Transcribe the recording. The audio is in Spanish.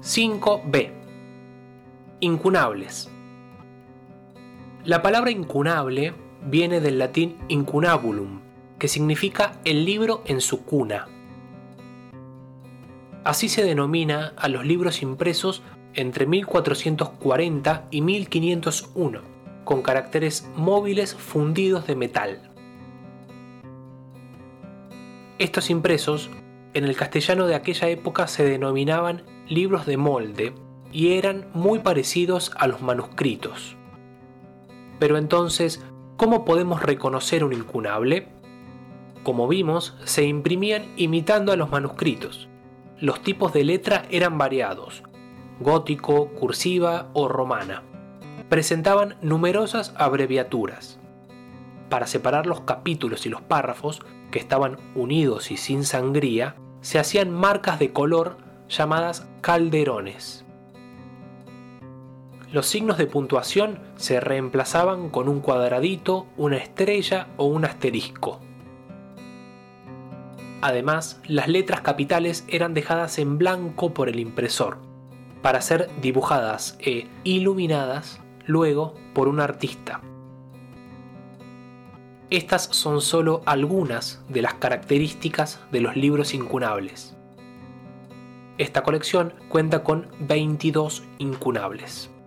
5b. Incunables. La palabra incunable viene del latín incunabulum, que significa el libro en su cuna. Así se denomina a los libros impresos entre 1440 y 1501, con caracteres móviles fundidos de metal. Estos impresos, en el castellano de aquella época, se denominaban libros de molde y eran muy parecidos a los manuscritos. Pero entonces, ¿cómo podemos reconocer un incunable? Como vimos, se imprimían imitando a los manuscritos. Los tipos de letra eran variados: gótico, cursiva o romana. Presentaban numerosas abreviaturas. Para separar los capítulos y los párrafos, que estaban unidos y sin sangría, se hacían marcas de color llamadas calderones. Los signos de puntuación se reemplazaban con un cuadradito, una estrella o un asterisco. Además, las letras capitales eran dejadas en blanco por el impresor, para ser dibujadas e iluminadas luego por un artista. Estas son solo algunas de las características de los libros incunables. Esta colección cuenta con 22 incunables.